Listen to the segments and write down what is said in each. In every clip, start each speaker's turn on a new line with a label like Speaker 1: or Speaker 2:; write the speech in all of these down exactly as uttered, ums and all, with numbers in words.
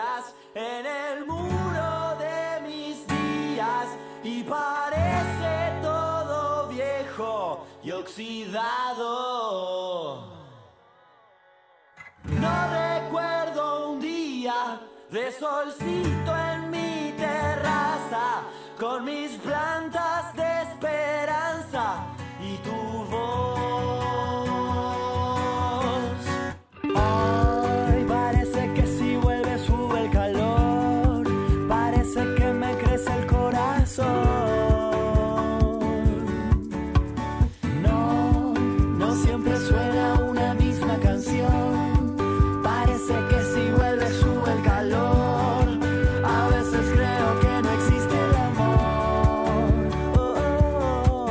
Speaker 1: rayas en el muro de mis días y parece todo viejo y oxidado. No recuerdo un día de solcito en mi terraza con mis plantas de esperanza y tu voz. Hoy parece que si vuelve sube el calor, parece que me crece el corazón. No, no siempre suena una misma canción, parece que si vuelve sube el calor, a veces creo que no existe el amor. Oh, oh, oh.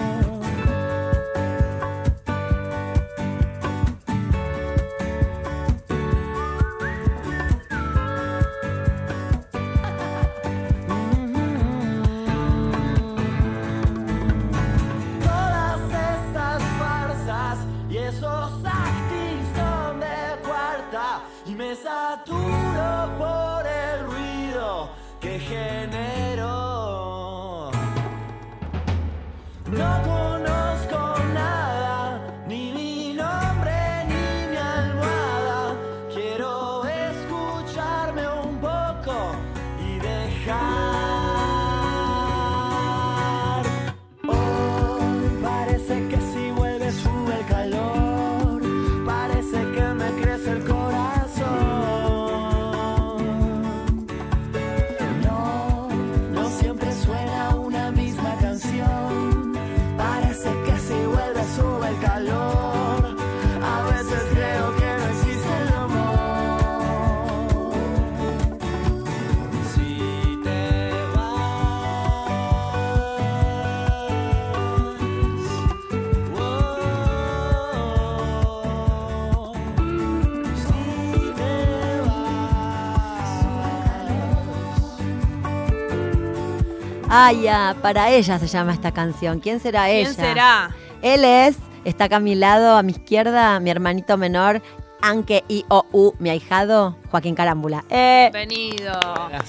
Speaker 1: Todas estas farsas y esos actings son de cuarta y me saturo por el ruido que genero. No conozco nada, ni mi nombre ni mi almohada. Quiero escucharme un poco y dejar. Hoy parece que si vuelve sube el calor, parece que me crece el corazón. No, no siempre suena una misma canción, parece que si vuelve sube el calor, a veces creo que no existe el amor. Si te vas, oh, si te vas.
Speaker 2: Ah, ya, para ella se llama esta canción. ¿Quién será ella?
Speaker 3: ¿Quién será?
Speaker 2: Él es, está acá a mi lado, a mi izquierda, mi hermanito menor, Anke I O U, mi ahijado, Joaquín Carámbula. Eh,
Speaker 3: Bienvenido.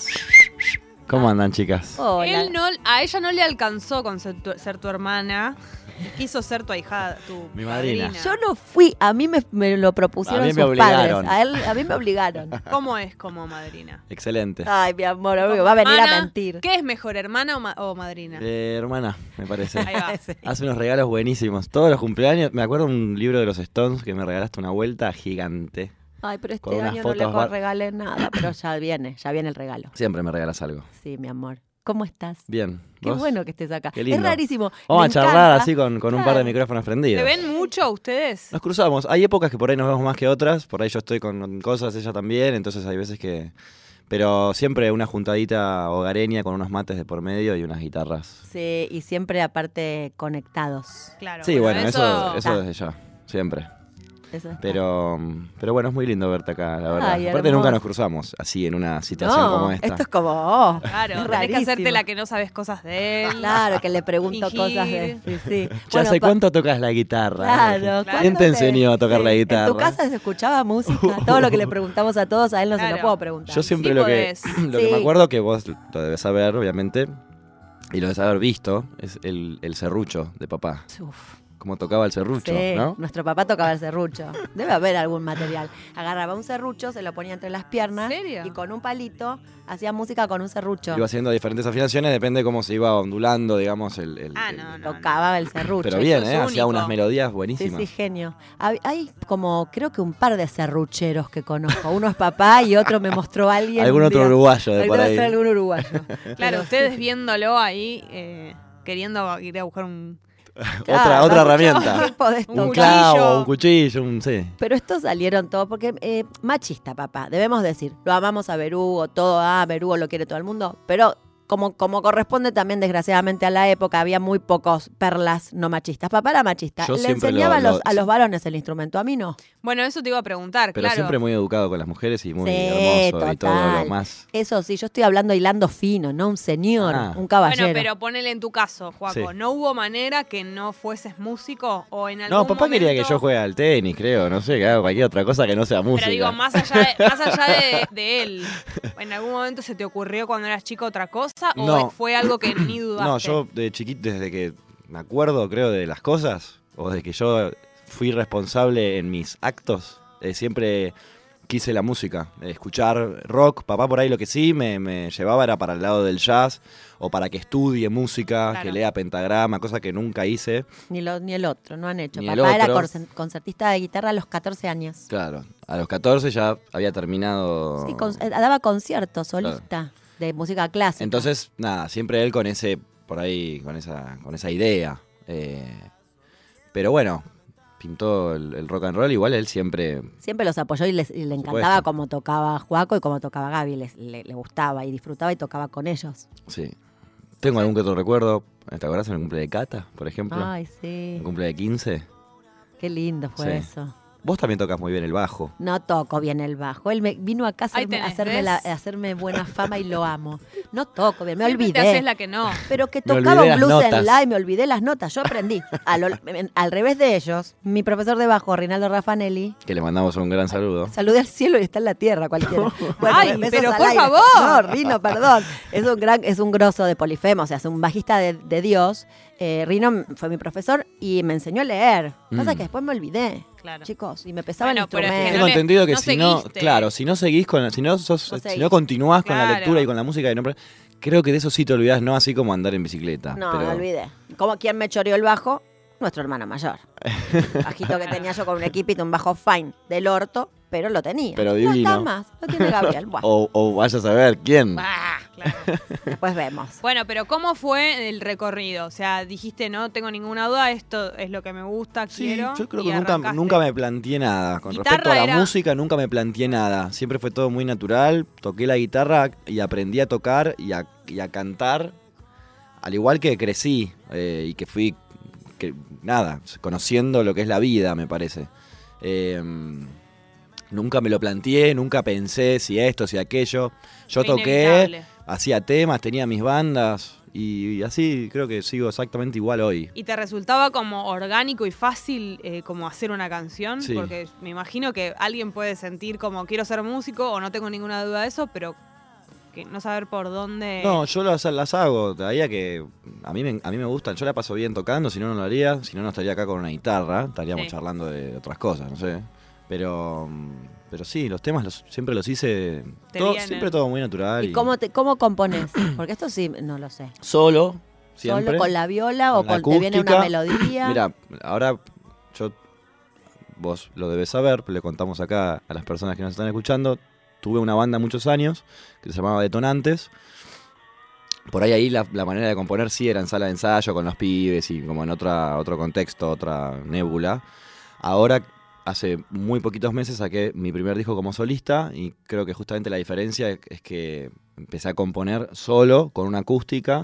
Speaker 4: ¿Cómo andan, chicas?
Speaker 2: hola.
Speaker 3: Él no, a ella no le alcanzó con ser tu, ser tu hermana. Quiso ser tu ahijada, tu
Speaker 4: Mi madrina.
Speaker 2: Yo no fui, a mí me, me lo propusieron
Speaker 4: A mí
Speaker 2: sus
Speaker 4: me obligaron.
Speaker 2: padres. A, él, a mí me obligaron.
Speaker 3: ¿Cómo es como madrina?
Speaker 4: Excelente.
Speaker 2: Ay, mi amor, obvio, va a venir
Speaker 3: Ana,
Speaker 2: a mentir.
Speaker 3: ¿Qué es mejor, hermana o, ma- o madrina?
Speaker 4: Eh, hermana, me parece.
Speaker 3: Ahí va.
Speaker 2: Sí.
Speaker 4: Hace unos regalos buenísimos. Todos los cumpleaños. Me acuerdo un libro de los Stones que me regalaste una vuelta gigante.
Speaker 2: Ay, pero
Speaker 4: Con
Speaker 2: este
Speaker 4: unas
Speaker 2: año no le
Speaker 4: fotos bar-
Speaker 2: regalé nada, pero ya viene, ya viene el regalo.
Speaker 4: Siempre me regalas algo.
Speaker 2: Sí, mi amor. ¿Cómo estás?
Speaker 4: Bien.
Speaker 2: Qué
Speaker 4: ¿Vos?
Speaker 2: bueno que estés acá.
Speaker 4: Qué lindo.
Speaker 2: Es rarísimo.
Speaker 4: Vamos
Speaker 2: Me
Speaker 4: a charlar
Speaker 2: encanta.
Speaker 4: así con, con un par de
Speaker 2: Claro.
Speaker 4: micrófonos prendidos.
Speaker 3: ¿Se ven mucho ustedes?
Speaker 4: Nos cruzamos. Hay épocas que por ahí nos vemos más que otras. Por ahí yo estoy con cosas, ella también. Entonces hay veces que... Pero siempre una juntadita hogareña con unos mates de por medio y unas guitarras.
Speaker 2: Sí, y siempre aparte conectados.
Speaker 3: Claro.
Speaker 4: Sí, bueno, eso,
Speaker 3: eso...
Speaker 4: eso desde ya. Siempre.
Speaker 2: Eso está.
Speaker 4: Pero, pero bueno, es muy lindo verte acá, la verdad.
Speaker 2: Ay,
Speaker 4: Aparte
Speaker 2: hermoso.
Speaker 4: nunca nos cruzamos así en una situación
Speaker 2: No,
Speaker 4: como esta.
Speaker 2: esto es como, oh,
Speaker 3: Claro,
Speaker 2: es
Speaker 3: tenés que hacerte
Speaker 2: rarísimo.
Speaker 3: la que no sabes cosas de él.
Speaker 2: Claro, que le pregunto
Speaker 3: Fingir.
Speaker 2: cosas de... Sí, sí.
Speaker 4: Ya
Speaker 2: Bueno,
Speaker 4: sé
Speaker 2: pa-
Speaker 4: cuánto tocas la guitarra.
Speaker 2: Claro.
Speaker 3: Claro.
Speaker 2: ¿cuánto
Speaker 4: ¿Quién te enseñó a tocar la guitarra?
Speaker 2: En tu casa se escuchaba música. Todo lo que le preguntamos a todos, a él no se
Speaker 3: Claro.
Speaker 2: lo puedo preguntar.
Speaker 4: Yo siempre
Speaker 3: Sí
Speaker 4: lo que,
Speaker 3: podés.
Speaker 4: lo que
Speaker 2: Sí.
Speaker 4: me acuerdo, que vos lo debes saber, obviamente, y lo debes haber visto, es el, el serrucho de papá.
Speaker 2: Uf.
Speaker 4: Cómo tocaba el serrucho,
Speaker 2: Sí,
Speaker 4: ¿no?
Speaker 2: nuestro papá tocaba el serrucho. Debe haber algún material. Agarraba un serrucho, se lo ponía entre las piernas
Speaker 3: ¿En serio?
Speaker 2: y con un palito hacía música con un serrucho.
Speaker 4: Iba haciendo diferentes afinaciones, depende de cómo se iba ondulando, digamos, el... el-
Speaker 3: Ah,
Speaker 4: el-
Speaker 3: no, no.
Speaker 2: Tocaba el serrucho.
Speaker 4: Pero
Speaker 3: Eso
Speaker 4: bien,
Speaker 3: es
Speaker 4: ¿eh? Hacía
Speaker 3: único.
Speaker 4: unas melodías
Speaker 2: Sí,
Speaker 4: buenísimas.
Speaker 2: sí, genio. Hab- Hay como, creo que un par de serrucheros que conozco. Uno es papá y otro me mostró alguien.
Speaker 4: Algún
Speaker 2: un
Speaker 4: otro
Speaker 2: día.
Speaker 4: uruguayo de
Speaker 2: Debe
Speaker 4: por ahí.
Speaker 2: ser algún uruguayo.
Speaker 3: Claro,
Speaker 2: Pero
Speaker 3: ustedes
Speaker 2: sí.
Speaker 3: viéndolo ahí, eh, queriendo ir a buscar un...
Speaker 4: Otra,
Speaker 2: Claro,
Speaker 4: otra
Speaker 2: ¿no?
Speaker 4: herramienta.
Speaker 2: Podés
Speaker 3: Un
Speaker 4: Un
Speaker 2: tocar.
Speaker 4: clavo,
Speaker 3: cuchillo.
Speaker 4: un cuchillo, un... Sí.
Speaker 2: Pero estos salieron todos porque eh, machista, papá, debemos decir. Lo amamos a Berugo, todo, ah, Berugo lo quiere todo el mundo, pero como, como corresponde también, desgraciadamente, a la época, había muy pocos perlas no machistas. Papá era machista.
Speaker 4: Yo
Speaker 2: Le
Speaker 4: siempre
Speaker 2: enseñaba
Speaker 4: lo-
Speaker 2: a, los,
Speaker 4: lo-
Speaker 2: a los varones el instrumento, a mí no.
Speaker 3: Bueno, eso te iba a preguntar,
Speaker 4: Pero
Speaker 3: claro.
Speaker 4: siempre muy educado con las mujeres y muy
Speaker 2: Sí,
Speaker 4: hermoso y todo
Speaker 2: total.
Speaker 4: lo más.
Speaker 2: Eso sí, yo estoy hablando hilando fino, ¿no? Un señor,
Speaker 4: Ah.
Speaker 2: un caballero.
Speaker 3: Bueno, pero ponele en tu caso, Juaco,
Speaker 4: Sí.
Speaker 3: ¿no hubo manera que no fueses músico o en algún
Speaker 4: No, papá
Speaker 3: momento...
Speaker 4: quería que yo juegue al tenis, creo, no sé, que haga cualquier otra cosa que no sea música.
Speaker 3: Pero digo, más allá, de, más allá de, de él, ¿en algún momento se te ocurrió cuando eras chico otra cosa o
Speaker 4: No.
Speaker 3: fue algo que ni dudaste?
Speaker 4: No, yo de chiquito, desde que me acuerdo, creo, de las cosas, o desde que yo fui responsable en mis actos, eh, siempre quise la música, eh, escuchar rock. Papá por ahí lo que sí me, me llevaba era para el lado del jazz, o para que estudie música,
Speaker 3: Claro.
Speaker 4: que lea pentagrama, cosa que nunca hice.
Speaker 2: Ni, lo, ni el otro, no han hecho.
Speaker 4: Ni el
Speaker 2: Papá era
Speaker 4: otro.
Speaker 2: concert- concertista de guitarra a los catorce años.
Speaker 4: Claro, a los catorce ya había terminado.
Speaker 2: Sí, con- eh, daba conciertos, solista, de música clásica.
Speaker 4: Entonces, nada, siempre él con ese, por ahí, con esa, con esa idea. Eh, pero bueno, pintó el, el rock and roll, igual él siempre.
Speaker 2: Siempre los apoyó y, les- y le encantaba
Speaker 4: supuesto.
Speaker 2: cómo tocaba Juaco y cómo tocaba Gaby. Les- le, le gustaba y disfrutaba y tocaba con ellos.
Speaker 4: Sí. Tengo algún que otro recuerdo. ¿Te acordás en el cumple de Cata, por ejemplo?
Speaker 2: Ay, sí.
Speaker 4: El cumple de quince.
Speaker 2: Qué lindo fue
Speaker 4: Sí.
Speaker 2: eso.
Speaker 4: Vos también tocas muy bien el bajo.
Speaker 2: No toco bien el bajo. Él me, vino acá a
Speaker 3: Ahí
Speaker 2: hacerme, a
Speaker 3: tenés,
Speaker 2: hacerme,
Speaker 3: ¿ves?
Speaker 2: la- a hacerme buena fama y lo amo. No toco bien, me
Speaker 3: Siempre
Speaker 2: olvidé.
Speaker 3: te haces la que no.
Speaker 2: Pero que
Speaker 4: Me
Speaker 2: tocaba
Speaker 4: olvidé
Speaker 2: un
Speaker 4: las
Speaker 2: blues en
Speaker 4: notas.
Speaker 2: live, me olvidé las notas. Yo aprendí. A lo- en- al revés de ellos, mi profesor de bajo, Rinaldo Raffanelli,
Speaker 4: Que le mandamos un gran saludo.
Speaker 2: saludé al cielo y está en la tierra cualquiera. Bueno,
Speaker 3: Ay,
Speaker 2: besos
Speaker 3: pero
Speaker 2: al
Speaker 3: por
Speaker 2: aire.
Speaker 3: favor.
Speaker 2: No, Rino, perdón. Es un gran, es un grosso de Polifemo, o sea, es un bajista de, de Dios. Eh, Rino fue mi profesor y me enseñó a leer. Pasa
Speaker 4: Mm.
Speaker 2: que después me olvidé,
Speaker 3: Claro.
Speaker 2: chicos, y me pesaba
Speaker 3: Bueno,
Speaker 2: el
Speaker 3: pero es que
Speaker 2: instrumento.
Speaker 4: Tengo
Speaker 3: no le-
Speaker 4: entendido que
Speaker 3: no
Speaker 4: si no,
Speaker 3: seguiste.
Speaker 4: claro, si no seguís con, si no sos,
Speaker 2: No
Speaker 4: si
Speaker 2: seguís.
Speaker 4: no continuás con la
Speaker 3: Claro.
Speaker 4: lectura y con la música, y no, creo que de eso sí te olvidás, no así como andar en bicicleta.
Speaker 2: No,
Speaker 4: pero-
Speaker 2: me olvidé. Como quien me choreó el bajo, nuestro hermano mayor. Bajito que tenía yo con un equipito, un bajo fine del orto, pero lo tenía.
Speaker 4: Pero
Speaker 2: No
Speaker 4: divino.
Speaker 2: está más, lo tiene Gabriel. Bueno,
Speaker 4: O, o vaya a saber quién.
Speaker 3: Ah, claro.
Speaker 2: después vemos.
Speaker 3: Bueno, pero ¿cómo fue el recorrido? O sea, dijiste, no tengo ninguna duda, esto es lo que me gusta,
Speaker 4: Sí,
Speaker 3: quiero.
Speaker 4: yo creo
Speaker 3: y
Speaker 4: que nunca,
Speaker 3: arrancaste.
Speaker 4: nunca me planteé nada. Con
Speaker 3: ¿Guitarra
Speaker 4: respecto a la
Speaker 3: era?
Speaker 4: música, nunca me planteé nada. Siempre fue todo muy natural. Toqué la guitarra y aprendí a tocar y a, y a cantar. Al igual que crecí eh, y que fui, que, nada, conociendo lo que es la vida, me parece. Eh, nunca me lo planteé, nunca pensé si esto, si aquello. Yo
Speaker 3: Fue
Speaker 4: toqué,
Speaker 3: inevitable.
Speaker 4: hacía temas, tenía mis bandas y, y así creo que sigo exactamente igual hoy.
Speaker 3: ¿Y te resultaba como orgánico y fácil eh, como hacer una canción?
Speaker 4: Sí.
Speaker 3: Porque me imagino que alguien puede sentir como quiero ser músico o no tengo ninguna duda de eso, pero que no saber por dónde...
Speaker 4: No, yo las, las hago, todavía que a mí, me, a mí me gustan, yo la paso bien tocando, si no, no lo haría, si no, no estaría acá con una guitarra, estaríamos
Speaker 3: Sí.
Speaker 4: charlando de otras cosas, no sé. Pero, mm, pero sí, los temas los, siempre los hice,
Speaker 3: Te
Speaker 4: todo-
Speaker 3: vienen.
Speaker 4: siempre todo muy natural.
Speaker 2: ¿Y cómo, te, cómo compones? Porque esto sí, no lo sé.
Speaker 4: Solo, siempre.
Speaker 2: ¿Solo con la viola o
Speaker 4: con la
Speaker 2: con, te viene una
Speaker 4: acústica.
Speaker 2: melodía?
Speaker 4: Mira, ahora yo, vos lo debes saber, le contamos acá a las personas que nos están escuchando, tuve una banda muchos años que se llamaba Detonantes. Por ahí ahí la, la manera de componer sí era en sala de ensayo con los pibes y como en otra, otro contexto, otra nébula. Ahora, hace muy poquitos meses saqué mi primer disco como solista y creo que justamente la diferencia es, es que empecé a componer solo, con una acústica,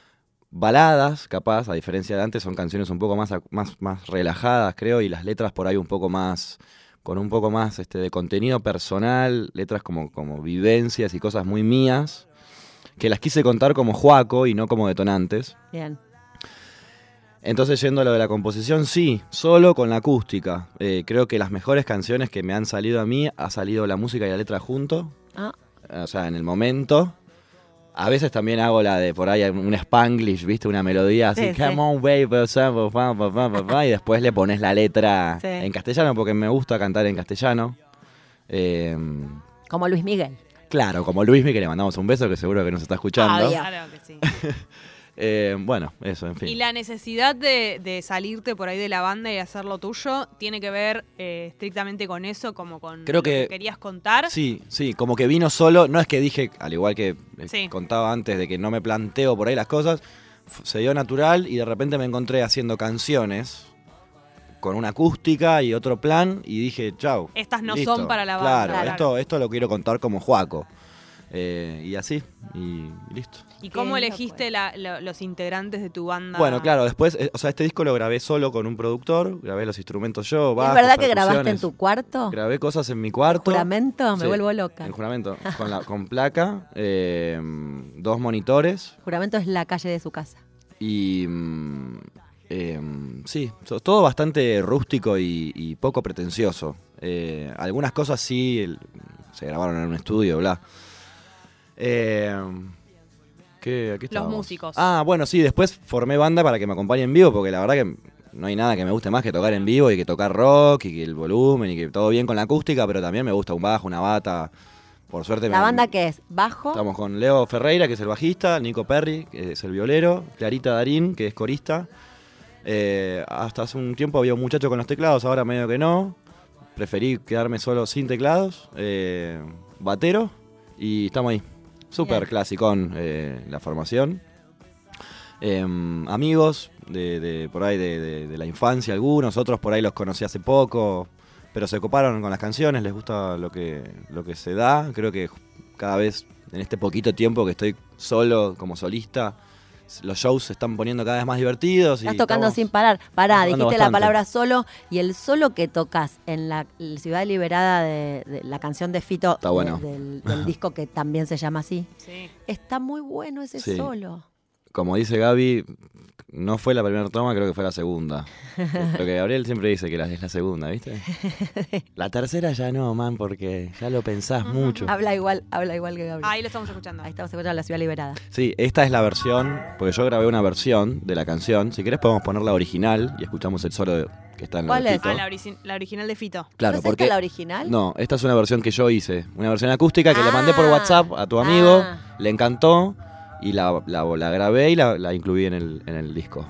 Speaker 4: baladas, capaz, a diferencia de antes, son canciones un poco más, ac- más, más relajadas, creo, y las letras por ahí un poco más, con un poco más este, de contenido personal, letras como, como vivencias y cosas muy mías, que las quise contar como Juaco y no como Detonantes.
Speaker 2: Bien.
Speaker 4: Entonces, yendo a lo de la composición, sí, solo con la acústica. Eh, creo que las mejores canciones que me han salido a mí, ha salido la música y la letra junto,
Speaker 2: Ah,
Speaker 4: o sea, en el momento. A veces también hago la de por ahí un Spanglish, ¿viste? Una melodía así,
Speaker 2: Sí, sí.
Speaker 4: come on, baby, pa, pa, pa, pa, pa, pa, y después le pones la letra
Speaker 2: Sí.
Speaker 4: en castellano porque me gusta cantar en castellano. Eh,
Speaker 2: como Luis Miguel.
Speaker 4: claro, como Luismi, que le mandamos un beso, que seguro que nos está escuchando.
Speaker 2: Obvio.
Speaker 3: Claro que sí.
Speaker 4: Eh, bueno, eso, en fin.
Speaker 3: Y la necesidad de, de salirte por ahí de la banda y hacer lo tuyo, ¿tiene que ver eh, estrictamente con eso, como con
Speaker 4: Creo
Speaker 3: lo que,
Speaker 4: que-
Speaker 3: querías contar?
Speaker 4: Sí, sí, como que vino solo, no es que dije, al igual que eh,
Speaker 3: Sí.
Speaker 4: contaba antes de que no me planteo por ahí las cosas, f- se dio natural y de repente me encontré haciendo canciones con una acústica y otro plan y dije, chau.
Speaker 3: Estas no
Speaker 4: listo.
Speaker 3: son para la banda.
Speaker 4: Claro,
Speaker 2: Claro.
Speaker 4: Esto, esto lo quiero contar como Juaco. Eh, y así, y, y listo.
Speaker 3: ¿Y
Speaker 2: Qué
Speaker 3: cómo
Speaker 2: loco
Speaker 3: elegiste la- lo- los integrantes de tu banda?
Speaker 4: Bueno, claro, después, eh, o sea, este disco lo grabé solo con un productor, grabé los instrumentos yo,
Speaker 2: ¿Es
Speaker 4: bajos,
Speaker 2: verdad que grabaste en
Speaker 4: percusiones.
Speaker 2: tu cuarto?
Speaker 4: Grabé cosas en mi cuarto.
Speaker 2: ¿Juramento? Me
Speaker 4: Sí,
Speaker 2: vuelvo loca.
Speaker 4: En juramento, con, la, con placa, eh, dos monitores
Speaker 2: Juramento es la calle de su casa.
Speaker 4: y... mm, eh, sí, so- todo bastante rústico y, y poco pretencioso. Eh, algunas cosas sí el- se grabaron en un estudio, bla. Eh, ¿qué, aquí
Speaker 3: Los
Speaker 4: estábamos?
Speaker 3: músicos.
Speaker 4: Ah, bueno, sí, después formé banda para que me acompañe en vivo, porque la verdad que no hay nada que me guste más que tocar en vivo y que tocar rock y que el volumen y que todo bien con la acústica, pero también me gusta un bajo, una bata. Por suerte
Speaker 2: ¿La
Speaker 4: me,
Speaker 2: banda qué es? ¿Bajo?
Speaker 4: Estamos con Leo Ferreira, que es el bajista, Nico Perry, que es el violero, Clarita Darín, que es corista. Eh, hasta hace un tiempo había un muchacho con los teclados, ahora medio que no. Preferí quedarme solo sin teclados, eh, batero, y estamos ahí. Súper
Speaker 2: Bien.
Speaker 4: clasicón eh, la formación. Eh, amigos de, de por ahí de, de- de la infancia, algunos, otros por ahí los conocí hace poco, pero se coparon con las canciones, les gusta lo que, lo que se da. Creo que cada vez, en este poquito tiempo que estoy solo como solista, los shows se están poniendo cada vez más divertidos. Y
Speaker 2: Estás tocando
Speaker 4: estamos-
Speaker 2: sin parar. Pará,
Speaker 4: estamos tocando
Speaker 2: dijiste la
Speaker 4: bastante.
Speaker 2: palabra solo y el solo que tocas en la, la Ciudad Liberada de, de la canción de Fito
Speaker 4: Está
Speaker 2: de-
Speaker 4: bueno.
Speaker 2: del, del disco que también se llama así.
Speaker 3: Sí.
Speaker 2: Está muy bueno ese
Speaker 4: Sí.
Speaker 2: solo.
Speaker 4: Como dice Gaby, no fue la primera toma, creo que fue la segunda. Lo que Gabriel siempre dice que la- es la segunda, ¿viste? La tercera ya no, man, porque ya lo pensás mucho.
Speaker 2: Habla igual, habla igual que Gabriel.
Speaker 3: Ahí lo estamos escuchando.
Speaker 2: Ahí estamos escuchando la Ciudad Liberada.
Speaker 4: Sí, esta es la versión, porque yo grabé una versión de la canción. Si querés podemos poner la original y escuchamos el solo de- que está en la
Speaker 2: ¿Cuál
Speaker 4: de
Speaker 2: es?
Speaker 4: Fito.
Speaker 3: Ah, la, origi- la original de Fito.
Speaker 4: Claro,
Speaker 2: ¿No es
Speaker 4: porque
Speaker 2: esta la original?
Speaker 4: no, esta es una versión que yo hice, una versión acústica que le mandé por
Speaker 2: Ah.
Speaker 4: WhatsApp a tu amigo,
Speaker 2: Ah.
Speaker 4: le encantó y la, la, la grabé y la, la incluí en el, en el disco.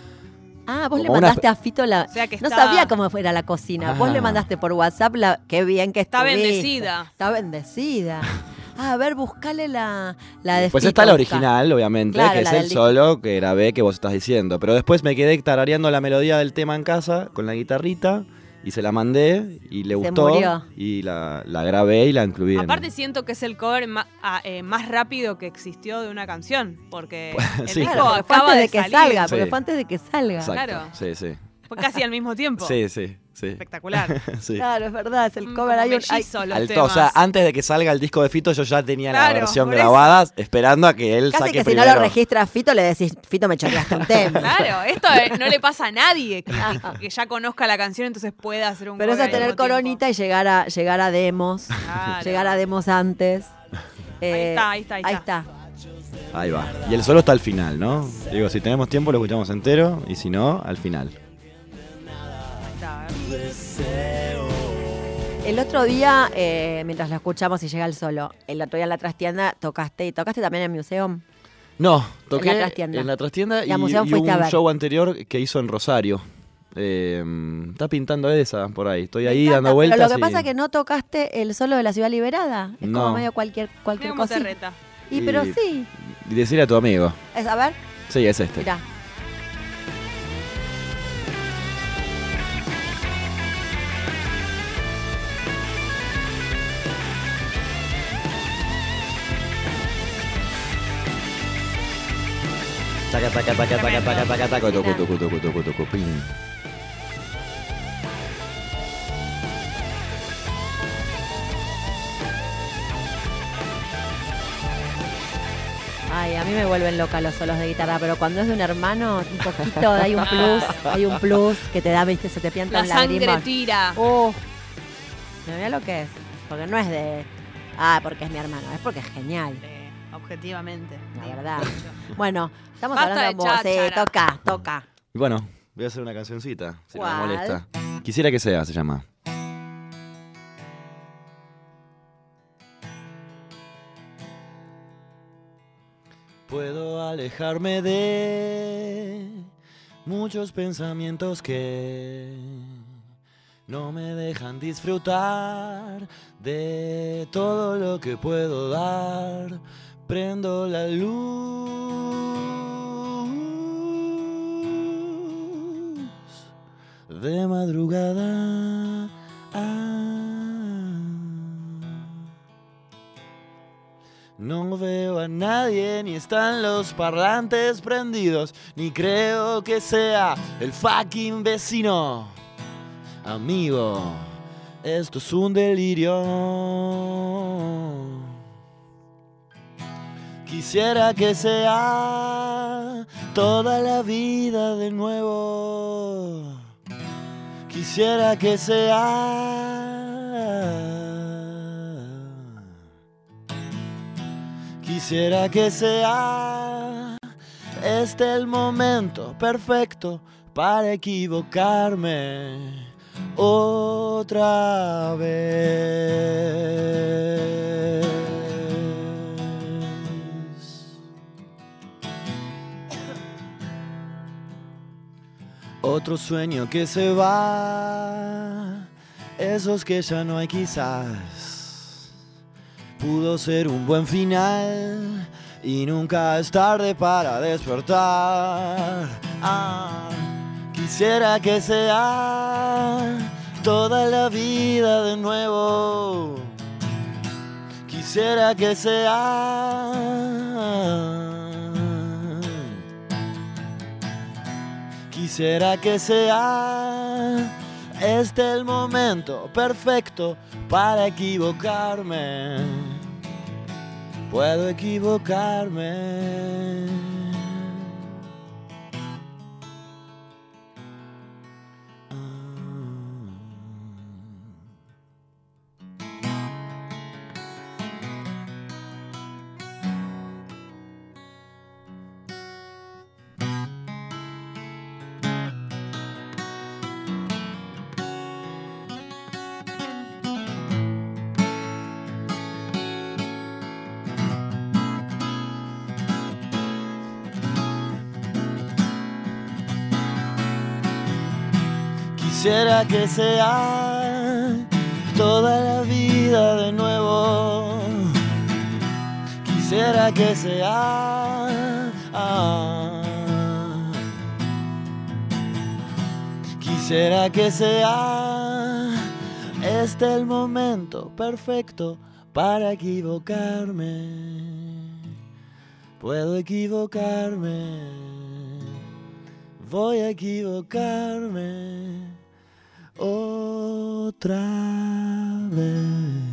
Speaker 2: Ah, vos le
Speaker 4: Como una
Speaker 2: mandaste a Fito la...
Speaker 3: O sea que
Speaker 2: No
Speaker 3: está-
Speaker 2: sabía cómo fuera la cocina. Vos
Speaker 4: Ah.
Speaker 2: le mandaste por WhatsApp la... Qué bien que
Speaker 3: Está
Speaker 2: estuviste.
Speaker 3: bendecida.
Speaker 2: Está bendecida. Ah, a ver, buscale la, la de
Speaker 4: Pues
Speaker 2: Fito.
Speaker 4: está la
Speaker 2: busca.
Speaker 4: original, obviamente,
Speaker 2: Claro,
Speaker 4: que
Speaker 2: la
Speaker 4: es el
Speaker 2: del disco.
Speaker 4: solo que grabé que vos estás diciendo. Pero después me quedé tarareando la melodía del tema en casa con la guitarrita y se la mandé y le
Speaker 2: Se
Speaker 4: gustó
Speaker 2: murió.
Speaker 4: y la, la grabé y la incluí. en-
Speaker 3: Aparte siento que es el cover ma- ah, eh, más rápido que existió de una canción, porque el
Speaker 4: Sí.
Speaker 3: disco
Speaker 2: Claro, porque fue
Speaker 3: acaba
Speaker 2: antes
Speaker 3: de,
Speaker 2: de que
Speaker 3: salir.
Speaker 2: salga, porque
Speaker 4: Sí.
Speaker 2: fue antes de que salga.
Speaker 4: Exacto.
Speaker 3: claro.
Speaker 4: Sí, sí.
Speaker 3: Fue casi al mismo tiempo.
Speaker 4: Sí, sí, sí.
Speaker 3: Espectacular.
Speaker 4: Sí.
Speaker 2: Claro, es verdad, es el
Speaker 3: Mm,
Speaker 2: cover.
Speaker 3: como
Speaker 2: Hay un, hay-
Speaker 3: mellizo los
Speaker 4: Al to- o
Speaker 3: temas.
Speaker 4: sea, antes de que salga el disco de Fito, yo ya tenía la
Speaker 3: Claro,
Speaker 4: versión
Speaker 3: por eso.
Speaker 4: grabada, esperando a que él
Speaker 2: casi
Speaker 4: saque
Speaker 2: que si
Speaker 4: primero.
Speaker 2: no lo registra Fito, le decís, Fito, me choreaste un tema.
Speaker 3: Claro, esto eh, no le pasa a nadie que, que- que ya conozca la canción, entonces pueda hacer un
Speaker 2: Pero eso
Speaker 3: cover
Speaker 2: es
Speaker 3: al
Speaker 2: tener
Speaker 3: mismo tiempo.
Speaker 2: coronita y llegar a, llegar a demos.
Speaker 3: Claro.
Speaker 2: Llegar a demos antes. Eh,
Speaker 3: está, ahí está, ahí
Speaker 2: Ahí
Speaker 3: está.
Speaker 2: está.
Speaker 4: Ahí va. Y el solo está al final, ¿no? Digo, si tenemos tiempo lo escuchamos entero y si no, al final.
Speaker 3: Ahí está, a ver.
Speaker 2: El otro día, eh, mientras lo escuchamos y llega el solo, el otro día en la trastienda tocaste, y tocaste también en el Museum.
Speaker 4: No, toqué
Speaker 2: En la trastienda.
Speaker 4: en la trastienda
Speaker 2: Y a
Speaker 4: y,
Speaker 2: Museo
Speaker 4: y
Speaker 2: fuiste
Speaker 4: hubo
Speaker 2: a
Speaker 4: un
Speaker 2: ver.
Speaker 4: show anterior que hizo en Rosario. Eh, está pintando esa por ahí. Estoy
Speaker 2: Me
Speaker 4: ahí
Speaker 2: encanta,
Speaker 4: dando vueltas.
Speaker 2: Pero lo que
Speaker 4: y-
Speaker 2: pasa es que no tocaste el solo de la Ciudad Liberada. Es como
Speaker 4: No.
Speaker 2: medio cualquier, cualquier
Speaker 3: Mira cómo te
Speaker 2: cosita.
Speaker 3: reta.
Speaker 2: Y pero
Speaker 4: Y-
Speaker 2: sí.
Speaker 4: Y decirle a tu amigo.
Speaker 2: Es, a ver,
Speaker 4: Sí, es este.
Speaker 2: mirá.
Speaker 4: Taca, taca, taca, taca,
Speaker 3: Tremendo.
Speaker 4: taca, taca, taca, tucu,
Speaker 2: Mirá.
Speaker 4: tucu, tucu, tucu, tucu, pim.
Speaker 2: Ay, a mí me vuelven loca los solos de guitarra, pero cuando es de un hermano, un poquito, hay un plus, hay un plus que te da, viste, se te pianta
Speaker 3: La
Speaker 2: un
Speaker 3: sangre
Speaker 2: lagrimón.
Speaker 3: tira.
Speaker 2: Oh, mira lo que es. Porque no es de, ah, porque es mi hermano, es porque es genial.
Speaker 3: Eh, objetivamente.
Speaker 2: La
Speaker 3: digo.
Speaker 2: verdad. Bueno, estamos
Speaker 3: Basta
Speaker 2: hablando
Speaker 3: de
Speaker 2: de música. Sí,
Speaker 3: cháchara.
Speaker 2: toca, toca.
Speaker 4: Y bueno, voy a hacer una cancioncita, si no me
Speaker 2: ¿Cuál?
Speaker 4: molesta. Quisiera que sea, se llama. Puedo alejarme de muchos pensamientos que no me dejan disfrutar de todo lo que puedo dar. Prendo la luz de madrugada. Ah. No veo a nadie, ni están los parlantes prendidos, ni creo que sea el fucking vecino. Amigo, esto es un delirio. Quisiera que sea toda la vida de nuevo. Quisiera que sea. Quisiera que sea este el momento perfecto para equivocarme otra vez. Otro sueño que se va, esos que ya no hay quizás. Pudo ser un buen final y nunca es tarde para despertar. Ah, quisiera que sea toda la vida de nuevo. Quisiera que sea Quisiera que sea este el momento perfecto para equivocarme. Puedo equivocarme. Quisiera que sea toda la vida de nuevo. Quisiera que sea ah. Quisiera que sea este el momento perfecto para equivocarme. Puedo equivocarme. Voy a equivocarme otra vez.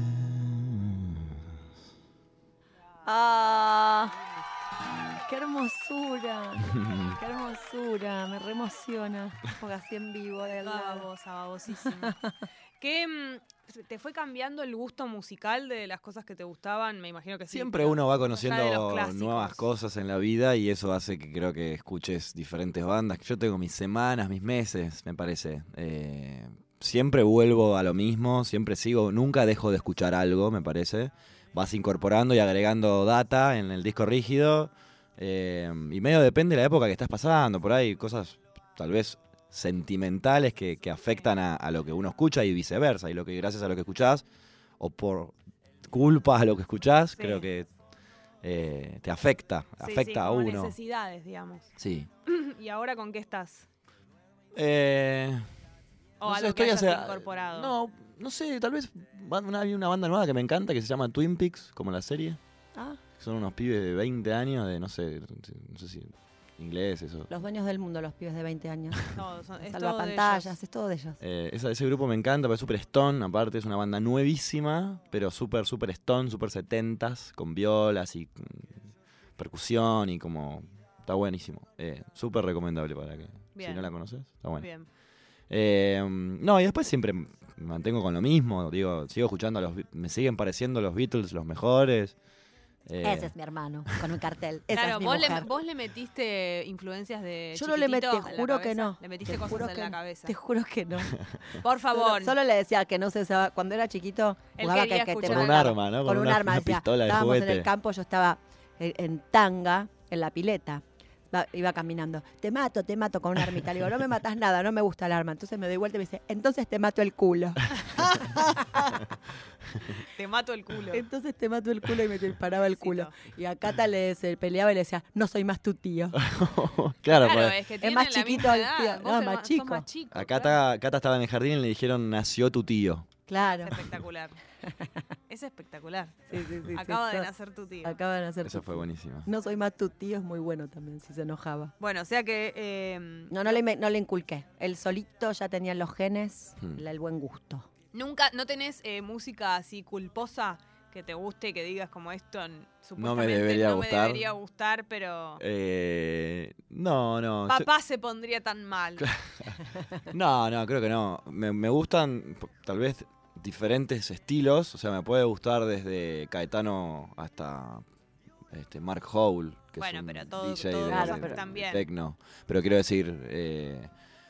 Speaker 2: ¡Ah! ¡Qué hermosura! ¡Qué hermosura! Me re emociona. Porque así en vivo de al lado.
Speaker 3: Babosa, babosísima. ¿Qué mm, te fue cambiando el gusto musical de las cosas que te gustaban? Me imagino que sí.
Speaker 4: Siempre
Speaker 3: pero
Speaker 4: uno va
Speaker 3: ya de
Speaker 4: conociendo
Speaker 3: los clásicos.
Speaker 4: nuevas cosas en la vida y eso hace que creo que escuches diferentes bandas. Yo tengo mis semanas, mis meses, me parece. Eh, siempre vuelvo a lo mismo, siempre sigo, nunca dejo de escuchar algo, me parece. Vas incorporando y agregando data en el disco rígido eh, y medio depende de la época que estás pasando. Por ahí cosas tal vez sentimentales que, que afectan a, a lo que uno escucha y viceversa. Y lo que gracias a lo que escuchás o por culpa a lo que escuchás,
Speaker 3: Sí.
Speaker 4: creo que eh, te afecta,
Speaker 3: Sí,
Speaker 4: afecta
Speaker 3: sí,
Speaker 4: a
Speaker 3: como
Speaker 4: uno.
Speaker 3: necesidades, digamos.
Speaker 4: Sí.
Speaker 3: ¿Y ahora con qué estás?
Speaker 4: Eh,
Speaker 3: O
Speaker 4: no sé,
Speaker 3: algo que
Speaker 4: estoy
Speaker 3: hayas
Speaker 4: hace-
Speaker 3: incorporado.
Speaker 4: No, no sé, tal vez van- una- hay una banda nueva que me encanta que se llama Twin Peaks, como la serie.
Speaker 2: Ah,
Speaker 4: Son unos pibes de veinte años, de no sé, no sé si ingleses o...
Speaker 2: los dueños del mundo, los pibes de veinte años.
Speaker 3: Todos, son- es
Speaker 2: Salva
Speaker 3: todo de
Speaker 2: pantallas,
Speaker 3: ellos.
Speaker 2: es todo de ellos.
Speaker 4: Eh, esa- ese grupo me encanta, porque es súper stone, aparte es una banda nuevísima, pero súper, súper stone, súper setentas, con violas y mm, percusión y como... Está buenísimo. Eh, súper recomendable para que...
Speaker 3: Bien.
Speaker 4: Si no la conoces, está bueno.
Speaker 3: Bien.
Speaker 4: Eh, no, y después siempre me mantengo con lo mismo, digo, sigo escuchando a los... Be- Me siguen pareciendo los Beatles los mejores. Eh,
Speaker 2: Ese es mi hermano, con un cartel. Esa
Speaker 3: Claro,
Speaker 2: es mi
Speaker 3: vos le,
Speaker 2: mujer.
Speaker 3: vos le metiste influencias de
Speaker 2: Yo no le metí,
Speaker 3: chiquitito
Speaker 2: te
Speaker 3: en la
Speaker 2: juro que
Speaker 3: cabeza?
Speaker 2: no.
Speaker 3: Le metiste
Speaker 2: Te
Speaker 3: cosas
Speaker 2: juro
Speaker 3: en
Speaker 2: que
Speaker 3: la
Speaker 2: no.
Speaker 3: cabeza.
Speaker 2: Te juro que no.
Speaker 3: Por favor.
Speaker 2: Solo, solo le decía que no se usaba. Cuando era chiquito,
Speaker 3: Él
Speaker 2: jugaba
Speaker 3: quería
Speaker 2: que, que te
Speaker 3: escuchar
Speaker 4: Con un
Speaker 2: mataba.
Speaker 4: arma, ¿no?
Speaker 2: Con,
Speaker 4: Con
Speaker 2: un
Speaker 4: una-
Speaker 2: arma.
Speaker 4: una
Speaker 2: decía,
Speaker 4: pistola de
Speaker 2: estábamos en
Speaker 4: juguete.
Speaker 2: el campo, yo estaba en, en tanga, en la pileta. Va- iba caminando. Te mato, te mato con una armita. Le digo, no me matas nada, no me gusta el arma. Entonces me doy vuelta y me dice, entonces te mato el culo.
Speaker 3: Te mato el culo.
Speaker 2: Entonces te mato el culo y me disparaba el culo.
Speaker 3: Pobrecito.
Speaker 2: Y a Cata le se peleaba y le decía, no soy más tu tío.
Speaker 4: claro,
Speaker 3: Claro,
Speaker 4: pues,
Speaker 3: es que
Speaker 2: es
Speaker 3: tienen
Speaker 2: más
Speaker 3: la
Speaker 2: chiquito
Speaker 3: misma
Speaker 2: el
Speaker 3: edad.
Speaker 2: tío.
Speaker 3: Vos
Speaker 2: No,
Speaker 3: sos
Speaker 2: más
Speaker 3: sos
Speaker 2: chico.
Speaker 3: más chico,
Speaker 4: acá
Speaker 3: claro.
Speaker 4: Cata, Cata estaba en el jardín y le dijeron, nació tu tío.
Speaker 2: Claro.
Speaker 3: Es espectacular. Es Es espectacular.
Speaker 2: Sí, sí, sí.
Speaker 3: Acaba
Speaker 2: sí,
Speaker 3: de
Speaker 2: to-
Speaker 3: nacer tu tío.
Speaker 2: Acaba de nacer.
Speaker 4: Esa
Speaker 2: tu
Speaker 4: fue
Speaker 2: tío.
Speaker 4: buenísima.
Speaker 2: No soy más tu tío, es muy bueno también, si se enojaba.
Speaker 3: Bueno, o sea que... eh,
Speaker 2: No, no le, me- no le inculqué. Él solito ya tenía los genes,
Speaker 4: Hmm.
Speaker 2: la- el buen gusto.
Speaker 3: Nunca, ¿no tenés eh, música así culposa que te guste, que digas como esto n-
Speaker 4: No me
Speaker 3: supuestamente
Speaker 4: debería
Speaker 3: no
Speaker 4: gustar.
Speaker 3: me debería gustar, pero
Speaker 4: Eh, no, no. yo-
Speaker 3: papá se pondría tan mal?
Speaker 4: No, no, creo que no. Me, me gustan p- tal vez diferentes estilos. O sea, me puede gustar desde Caetano hasta este, Mark Howell, que
Speaker 3: Bueno,
Speaker 4: es un
Speaker 3: pero todo-
Speaker 4: D J
Speaker 3: todo
Speaker 4: de,
Speaker 2: cosas
Speaker 4: de-
Speaker 2: que
Speaker 3: están
Speaker 4: de
Speaker 3: bien.
Speaker 4: techno. Pero quiero decir, eh,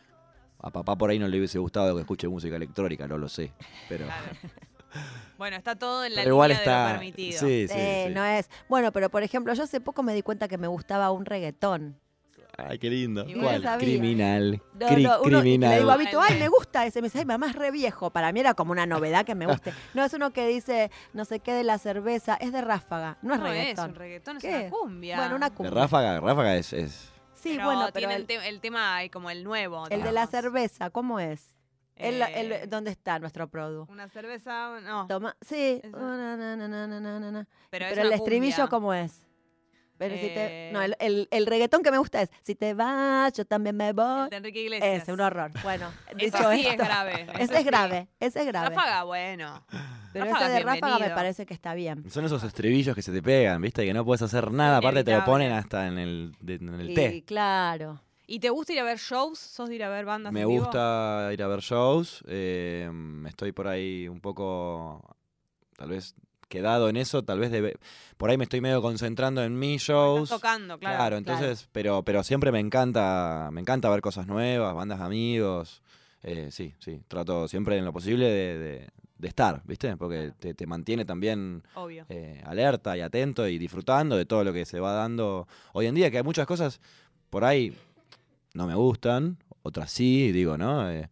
Speaker 4: a papá por ahí no le hubiese gustado que escuche música electrónica, no lo sé. Pero,
Speaker 3: Claro. Bueno, está todo en la
Speaker 4: pero igual
Speaker 3: línea de
Speaker 4: está.
Speaker 3: lo permitido.
Speaker 4: Sí, sí,
Speaker 2: Eh,
Speaker 4: sí.
Speaker 2: No es. Bueno, pero por ejemplo, yo hace poco me di cuenta que me gustaba un reggaetón.
Speaker 4: Ay, qué lindo.
Speaker 3: Y
Speaker 2: bueno,
Speaker 4: ¿Cuál?
Speaker 2: sabía.
Speaker 4: Criminal.
Speaker 2: No,
Speaker 4: Cri-
Speaker 2: no, uno- y
Speaker 4: criminal.
Speaker 2: le digo a Vito, ay, me gusta ese. Me dice, ay, mamá es re viejo. Para mí era como una novedad que me guste. No, es uno que dice, no sé qué de la cerveza. Es de Ráfaga, no es
Speaker 3: No es
Speaker 2: reggaetón.
Speaker 3: un reggaetón, es
Speaker 2: ¿Qué?
Speaker 3: una cumbia.
Speaker 2: Bueno, una
Speaker 4: De
Speaker 2: cumbia.
Speaker 4: Ráfaga, Ráfaga es. es
Speaker 2: Sí,
Speaker 3: Pero
Speaker 2: bueno, pero
Speaker 3: tiene
Speaker 2: el,
Speaker 3: el, te- el tema ahí como el nuevo.
Speaker 2: el de la
Speaker 3: digamos.
Speaker 2: cerveza, ¿cómo es? El- el-
Speaker 3: Eh,
Speaker 2: ¿Dónde está nuestro produ?
Speaker 3: Una cerveza, no.
Speaker 2: Toma, sí.
Speaker 3: Esa.
Speaker 2: Oh, na, na, na, na, na, na, na, na.
Speaker 3: Pero, es
Speaker 2: Pero el
Speaker 3: una
Speaker 2: estribillo,
Speaker 3: cumbia.
Speaker 2: ¿cómo es? Pero si te,
Speaker 3: Eh.
Speaker 2: no, el, el, el reggaetón que me gusta es, si te vas, yo también me voy.
Speaker 3: El de Enrique Iglesias.
Speaker 2: Ese, un horror. Bueno,
Speaker 3: Ese
Speaker 2: dicho
Speaker 3: sí es
Speaker 2: esto,
Speaker 3: grave.
Speaker 2: ese es grave, ese es grave.
Speaker 3: Ráfaga, bueno.
Speaker 2: Pero
Speaker 3: Ráfaga
Speaker 2: ese de
Speaker 3: es
Speaker 2: Ráfaga me
Speaker 3: bienvenido.
Speaker 2: parece que está bien.
Speaker 4: Son esos estribillos que se te pegan, ¿viste? Que no puedes hacer nada. Aparte te lo
Speaker 3: inevitable.
Speaker 4: ponen hasta en el, de- en el
Speaker 2: Y
Speaker 4: té.
Speaker 2: claro.
Speaker 3: ¿Y te gusta ir a ver shows? ¿Sos de ir a ver bandas
Speaker 4: Me
Speaker 3: en vivo?
Speaker 4: gusta ir a ver shows. eh, estoy por ahí un poco, tal vez, quedado en eso. Tal vez de, por ahí me estoy medio concentrando en mis shows.
Speaker 3: Estás tocando, claro.
Speaker 4: Claro, entonces, pero, pero siempre me encanta, me encanta ver cosas nuevas, bandas de amigos. Eh, sí, sí, trato siempre en lo posible de, de- de estar, ¿viste? Porque te, te mantiene también
Speaker 3: Obvio.
Speaker 4: eh, alerta y atento y disfrutando de todo lo que se va dando hoy en día, que hay muchas cosas por ahí no me gustan, otras sí, digo, ¿no? Eh,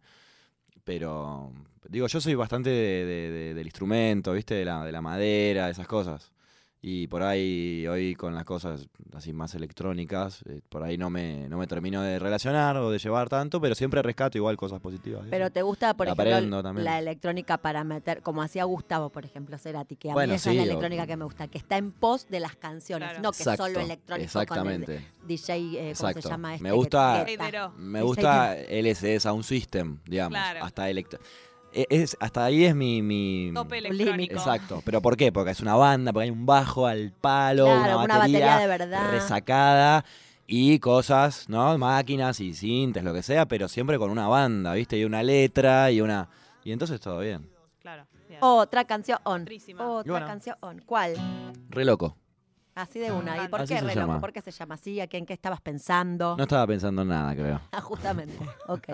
Speaker 4: pero, digo, yo soy bastante de- de- de- del instrumento, ¿viste? De la, de la madera, de esas cosas. Y por ahí, hoy con las cosas así más electrónicas, eh, por ahí no me, no me termino de relacionar o de llevar tanto, pero siempre rescato igual cosas positivas. ¿sí?
Speaker 2: Pero te gusta, por
Speaker 4: La
Speaker 2: ejemplo,
Speaker 4: aprendo también.
Speaker 2: la electrónica para meter, como hacía Gustavo, por ejemplo, Cerati, que a
Speaker 4: Bueno,
Speaker 2: mí esa
Speaker 4: sí,
Speaker 2: es la
Speaker 4: o-
Speaker 2: electrónica que me gusta, que está en pos de las canciones,
Speaker 3: Claro.
Speaker 2: no que
Speaker 4: Exacto,
Speaker 2: solo electrónico
Speaker 4: exactamente.
Speaker 2: con el D J, eh, ¿cómo
Speaker 4: Exacto.
Speaker 2: se llama este?
Speaker 4: Me
Speaker 2: que
Speaker 4: gusta-
Speaker 2: etiqueta?
Speaker 3: Heidero.
Speaker 4: Me
Speaker 2: Ese
Speaker 4: gusta L S D Sound System, digamos.
Speaker 3: Claro.
Speaker 4: Hasta electro. e- Es, hasta ahí es mi. mi
Speaker 3: Tope
Speaker 2: límite.
Speaker 3: electrónico.
Speaker 4: Exacto. ¿Pero por qué? Porque es una banda, porque hay un bajo al palo,
Speaker 2: Claro,
Speaker 4: una
Speaker 2: una
Speaker 4: batería,
Speaker 2: batería de verdad.
Speaker 4: resacada y cosas, ¿no? Máquinas y sintes, lo que sea, pero siempre con una banda, ¿viste? Y una letra y una. Y entonces todo bien.
Speaker 3: Claro. bien.
Speaker 2: Otra canción.
Speaker 3: Otrísima.
Speaker 2: Otra
Speaker 4: Y bueno.
Speaker 2: canción. ¿Cuál?
Speaker 4: Re loco.
Speaker 2: Así de una. ¿Y por
Speaker 4: Así
Speaker 2: qué,
Speaker 4: se
Speaker 2: re loco?
Speaker 4: llama.
Speaker 2: ¿Por qué se llama así? ¿A qué, ¿En qué estabas pensando?
Speaker 4: No estaba pensando en nada, creo.
Speaker 2: Ah, justamente. Ok.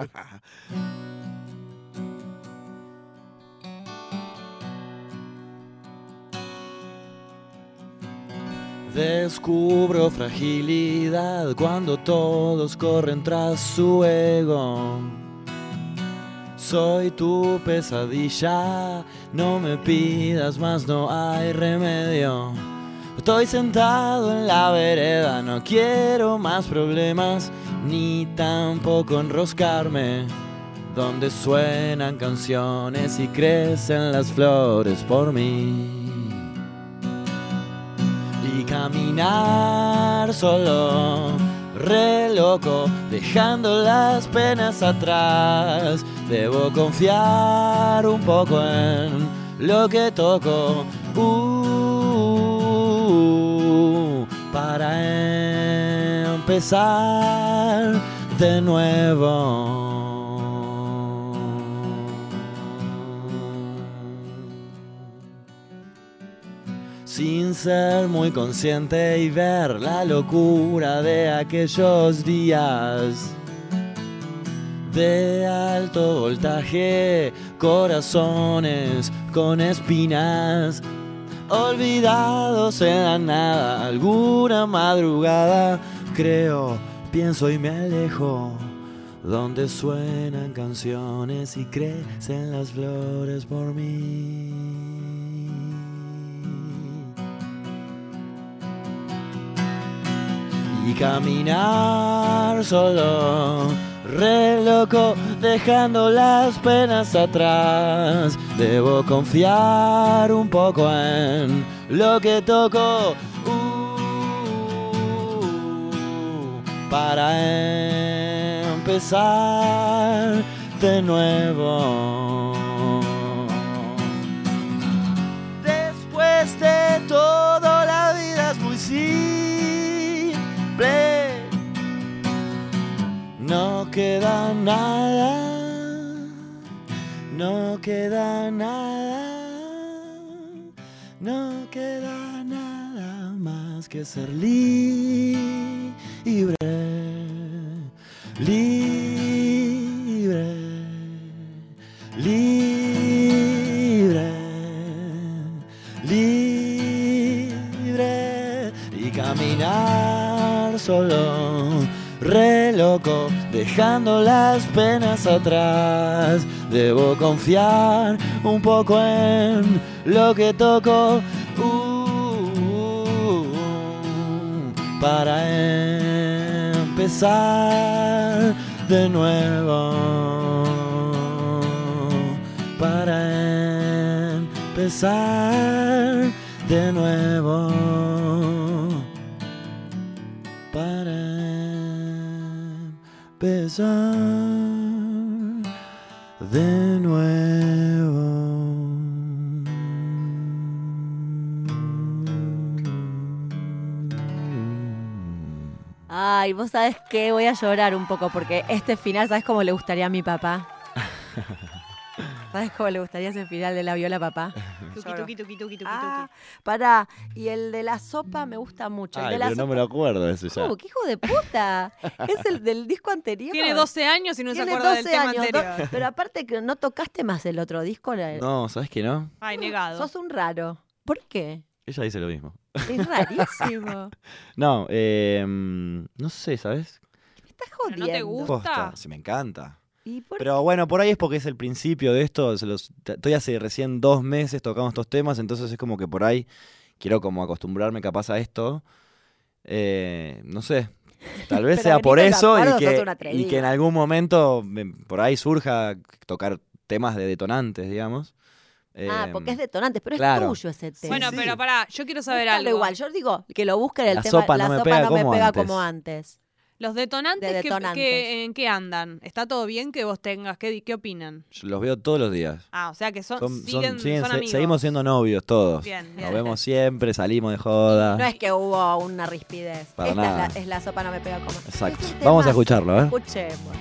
Speaker 4: Descubro fragilidad cuando todos corren tras su ego. Soy tu pesadilla, no me pidas más, no hay remedio. Estoy sentado en la vereda, no quiero más problemas, ni tampoco enroscarme. Donde suenan canciones y crecen las flores por mí. Y caminar solo, re loco, dejando las penas atrás. Debo confiar un poco en lo que toco, uh, para empezar de nuevo. Sin ser muy consciente y ver la locura de aquellos días de alto voltaje, corazones con espinas, olvidados en la nada, alguna madrugada, creo, pienso y me alejo, donde suenan canciones y crecen las flores por mí. Y caminar solo, re loco, dejando las penas atrás. Debo confiar un poco en lo que toco, uh, para empezar de nuevo. Después de todo, la vida es muy simple. No queda nada, no queda nada, no queda nada más que ser libre, libre, libre, libre y caminar solo. Re loco, dejando las penas atrás. Debo confiar un poco en lo que toco, uh, uh, uh, para empezar de nuevo. Para empezar de nuevo. Para empezar de nuevo.
Speaker 2: Ay, vos sabés que voy a llorar un poco porque este final, ¿sabés cómo le gustaría a mi papá? ¿Sabes cómo le gustaría ese final de La Viola, papá?
Speaker 3: Tuki, tuki, tuki, tuki, tuki,
Speaker 2: Ah,
Speaker 3: tuki.
Speaker 2: pará. Y el de la sopa me gusta mucho. El
Speaker 4: Ay,
Speaker 2: de la
Speaker 4: pero no
Speaker 2: sopa...
Speaker 4: me lo acuerdo de eso ya.
Speaker 2: Uh, ¡qué hijo de puta! Es el del disco anterior.
Speaker 3: Tiene doce años y no
Speaker 2: Tiene
Speaker 3: se acuerda del
Speaker 2: doce
Speaker 3: tema
Speaker 2: años, do-
Speaker 3: anterior.
Speaker 2: Pero aparte que no tocaste más el otro disco. la-
Speaker 4: No, ¿sabes qué no?
Speaker 3: Ay, negado.
Speaker 2: Sos un raro. ¿Por qué?
Speaker 4: Ella dice lo mismo.
Speaker 2: Es rarísimo.
Speaker 4: No, eh, no sé, ¿sabes?
Speaker 2: Me estás
Speaker 3: ¿Pero
Speaker 2: jodiendo.
Speaker 3: no te gusta?
Speaker 4: Posta, sí, me encanta.
Speaker 2: ¿Y por
Speaker 4: Pero bueno, por ahí es porque es el principio de esto. Se los, t- estoy hace recién dos meses tocando estos temas, entonces es como que por ahí quiero como acostumbrarme capaz a esto. Eh, no sé, tal vez
Speaker 2: Pero
Speaker 4: sea
Speaker 2: que
Speaker 4: por
Speaker 2: ni te lo
Speaker 4: eso y
Speaker 2: acuerdo, sos
Speaker 4: que,
Speaker 2: un atrevido.
Speaker 4: y que en algún momento me- por ahí surja tocar temas de detonantes, digamos.
Speaker 2: Ah,
Speaker 4: Eh,
Speaker 2: porque es detonante, pero
Speaker 4: claro.
Speaker 2: es tuyo ese tema.
Speaker 3: Bueno,
Speaker 4: sí.
Speaker 3: pero pará, yo quiero saber
Speaker 2: Búscalo
Speaker 3: algo.
Speaker 2: igual, yo digo que lo busquen el
Speaker 4: La
Speaker 2: tema.
Speaker 4: sopa no
Speaker 2: la
Speaker 4: me
Speaker 2: sopa
Speaker 4: pega
Speaker 2: no me
Speaker 4: como
Speaker 2: pega
Speaker 4: antes.
Speaker 2: como antes.
Speaker 3: Los detonantes,
Speaker 2: De
Speaker 3: que-
Speaker 2: detonantes.
Speaker 3: Que, ¿en qué andan? ¿Está todo bien que vos tengas? ¿Qué, qué opinan?
Speaker 4: yo los veo todos los días.
Speaker 3: Ah, o sea que son,
Speaker 4: Son- son-
Speaker 3: siguen,
Speaker 4: siguen-
Speaker 3: son
Speaker 4: se-
Speaker 3: amigos.
Speaker 4: seguimos siendo novios todos.
Speaker 3: Bien, bien.
Speaker 4: Nos vemos siempre, salimos de joda.
Speaker 2: No es que hubo una rispidez.
Speaker 4: Para
Speaker 2: Esta
Speaker 4: nada.
Speaker 2: Es, la, es la sopa no me pega como antes.
Speaker 4: Exacto.
Speaker 2: Es un
Speaker 4: Vamos a
Speaker 2: temazo.
Speaker 4: escucharlo, ¿eh?
Speaker 2: Escuchemos.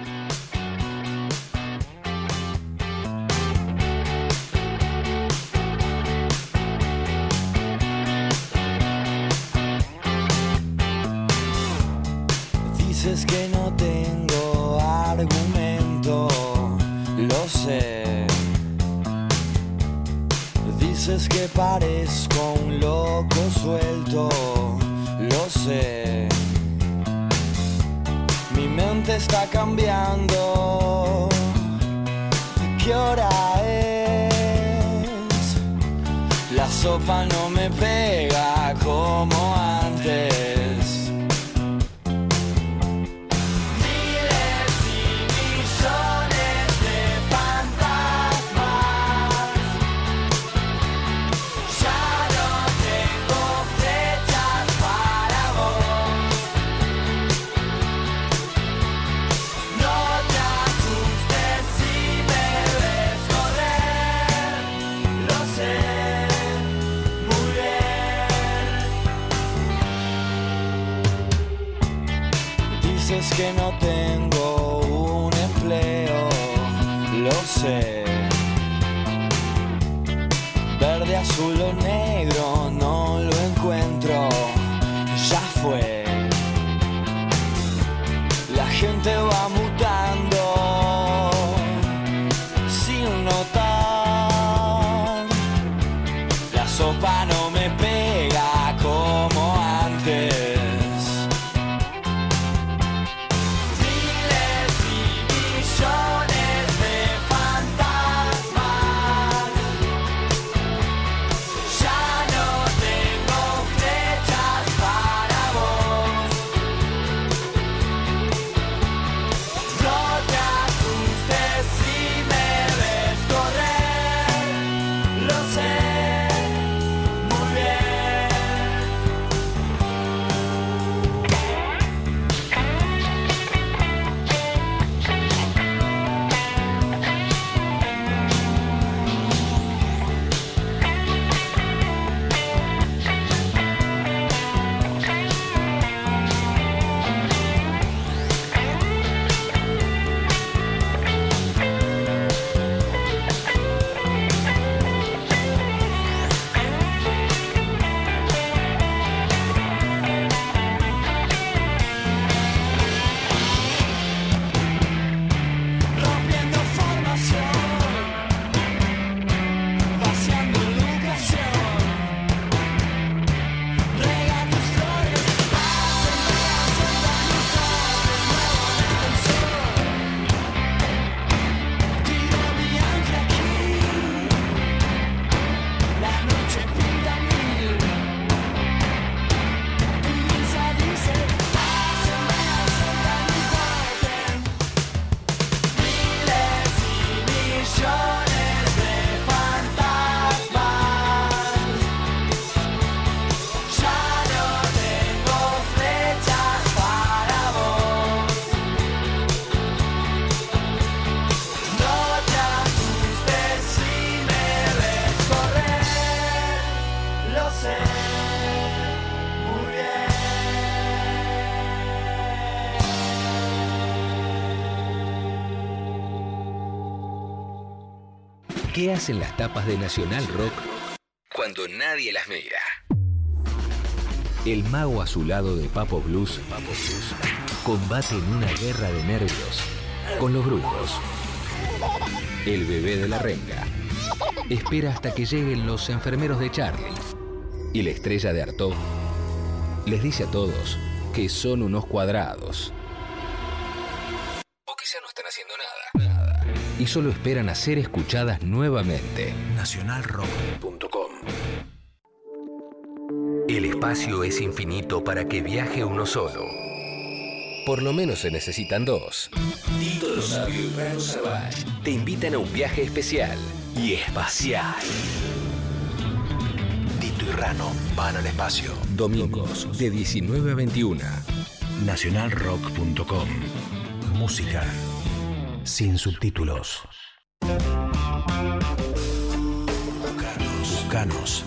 Speaker 1: Dices que no tengo argumento, lo sé. Dices que parezco un loco suelto, lo sé. Mi mente está cambiando. ¿Qué hora es? La sopa no me pega como antes. Dices que no tengo un empleo, lo sé. Verde, azul o negro, no lo encuentro, ya fue. La gente va mutando sin notar. La sopa no me pega como antes. lo sé muy bien.
Speaker 5: ¿Qué hacen las tapas de Nacional Rock cuando nadie las mira? El mago azulado de Papo Blues, Papo Blues combate en una guerra de nervios con los brujos. El bebé de la renga espera hasta que lleguen los enfermeros de Charlie. Y la estrella de Artaud les dice a todos que son unos cuadrados. O quizá no están haciendo nada. Nada. Y solo esperan a ser escuchadas nuevamente. nacional rock punto com. El espacio es infinito para que viaje uno solo. Por lo menos se necesitan dos. Tito lo Sabio y Rano Savage te invitan a un viaje especial y espacial. Tito y Rano van al espacio. Domingos de diecinueve a veintiuno. nacional rock punto com. Música sin subtítulos. Buscanos. Buscanos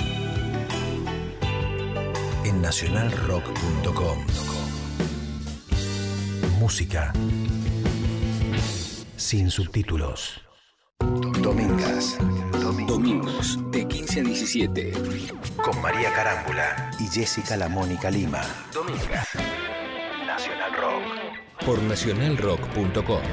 Speaker 5: en nacional rock punto com. Música sin subtítulos. Domingas. Domingos de quince a diecisiete. Con María Carámbula y Jessica La Mónica Lima. Domingas. Nacional Rock. Por nacional rock punto com.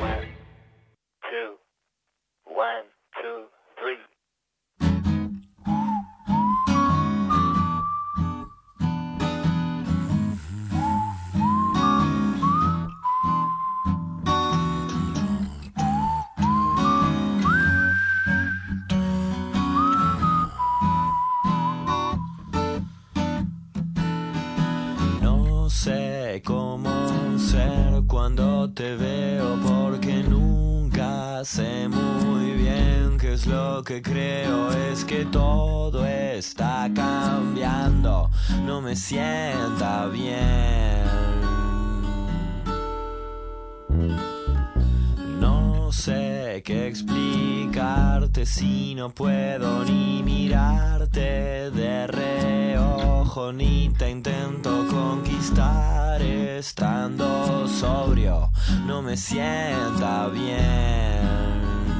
Speaker 1: No sé cómo ser cuando te veo, porque nunca sé muy bien qué es lo que creo. Es que todo está cambiando, no me sienta bien. No sé qué explicarte si no puedo ni mirarte de reojo, ni te intento conquistar estando sobrio, no me sienta bien.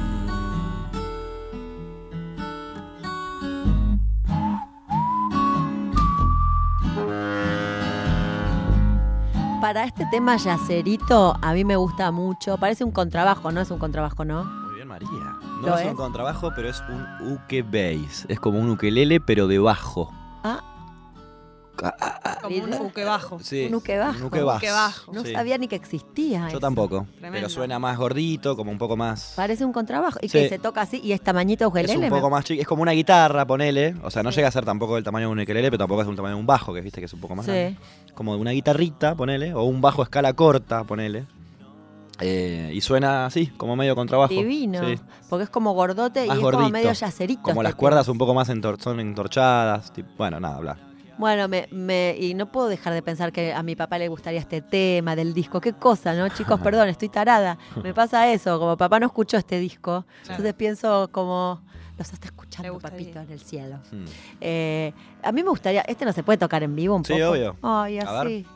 Speaker 2: Para este tema yacerito, a mí me gusta mucho. Parece un contrabajo, ¿no? Es un contrabajo, ¿no?
Speaker 4: Muy bien, María. No
Speaker 2: ¿Lo
Speaker 4: es,
Speaker 2: es?
Speaker 4: un contrabajo, pero es un uke bass. Es como un ukelele, pero de bajo.
Speaker 2: Ah,
Speaker 4: Ah, ah, ah.
Speaker 3: Como un uke bajo.
Speaker 4: Sí,
Speaker 2: Un uke bajo.
Speaker 4: Un uke bass.
Speaker 3: Uke bajo.
Speaker 2: no
Speaker 4: Sí.
Speaker 2: sabía ni que existía.
Speaker 4: Yo
Speaker 2: eso.
Speaker 4: tampoco.
Speaker 3: Tremendo.
Speaker 4: Pero suena más gordito, como un poco más.
Speaker 2: Parece un contrabajo. Y
Speaker 4: Sí.
Speaker 2: que se toca así. Y es tamañito
Speaker 4: Es
Speaker 2: ukelele.
Speaker 4: un poco
Speaker 2: me-
Speaker 4: más chico. Es como una guitarra, ponele. O sea, no
Speaker 2: Sí.
Speaker 4: llega a ser tampoco del tamaño de un ukelele, pero tampoco es un tamaño de un bajo, que viste que es un poco más
Speaker 2: Sí.
Speaker 4: grande. Como de una guitarrita, ponele. O un bajo a escala corta, ponele. Eh, y suena así, como medio contrabajo.
Speaker 2: Divino.
Speaker 4: Sí.
Speaker 2: Porque es como gordote
Speaker 4: Más
Speaker 2: y es como
Speaker 4: gordito.
Speaker 2: medio yacerito.
Speaker 4: Como
Speaker 2: este
Speaker 4: las
Speaker 2: tema.
Speaker 4: cuerdas un poco más entor- son entorchadas. tipo- bueno, nada, hablar.
Speaker 2: Bueno, me, me, y no puedo dejar de pensar que a mi papá le gustaría este tema del disco. Qué cosa, ¿no? Chicos, perdón, estoy tarada. Me pasa eso, como papá no escuchó este disco. Entonces pienso como, los está
Speaker 3: Le
Speaker 2: escuchando
Speaker 3: gustaría.
Speaker 2: papito en el cielo.
Speaker 4: Hmm.
Speaker 2: Eh, a mí me gustaría, este no se puede tocar en vivo un
Speaker 4: Sí,
Speaker 2: poco.
Speaker 4: obvio.
Speaker 2: Ay,
Speaker 4: A ver.
Speaker 2: así.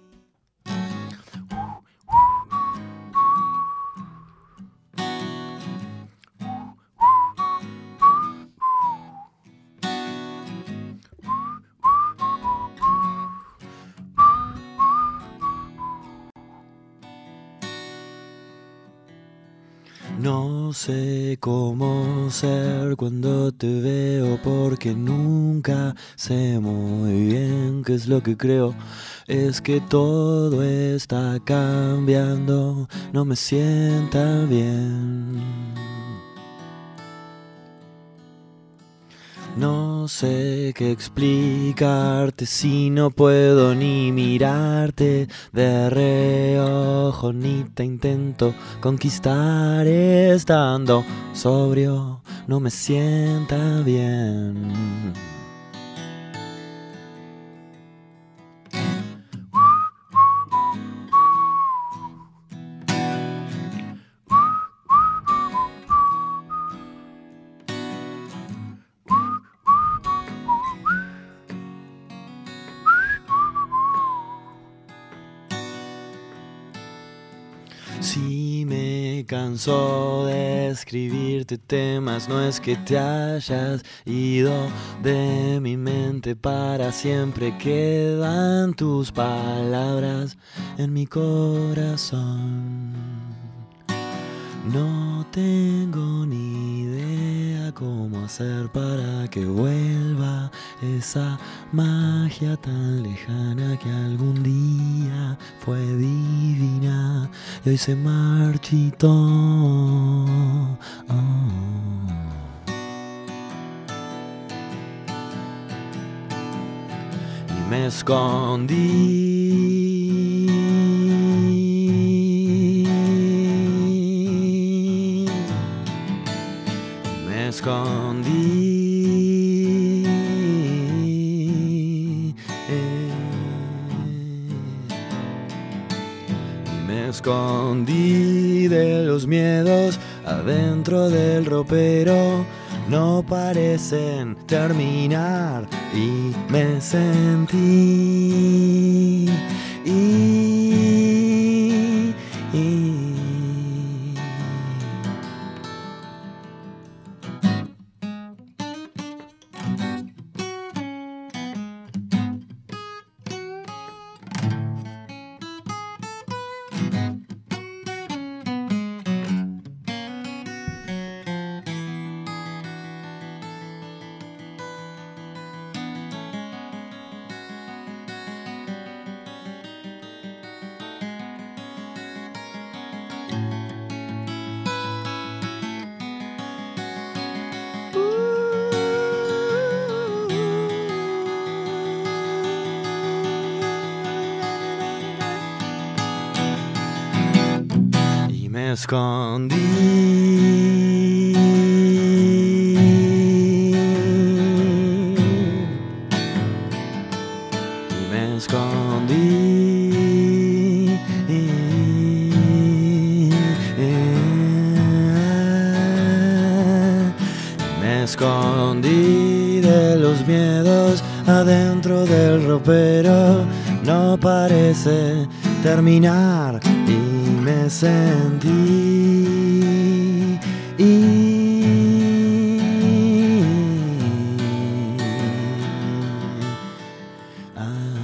Speaker 1: No sé cómo ser cuando te veo, porque nunca sé muy bien qué es lo que creo. Es que todo está cambiando, no me sienta bien. No sé qué explicarte si no puedo ni mirarte de reojo, ni te intento conquistar estando sobrio, no me sienta bien.
Speaker 4: Si me canso de escribirte temas, no es que te hayas ido de mi mente para siempre. Quedan tus palabras en mi corazón. No tengo ni idea cómo hacer para que vuelva esa magia tan lejana que algún día fue divina y hoy se marchitó. Oh. Y me escondí. Me escondí. Eh. Y me escondí de los miedos adentro del ropero. No parecen terminar y me sentí y, y. Me escondí y me escondí me escondí de los miedos adentro del ropero. No parece terminar y me sentí y ah,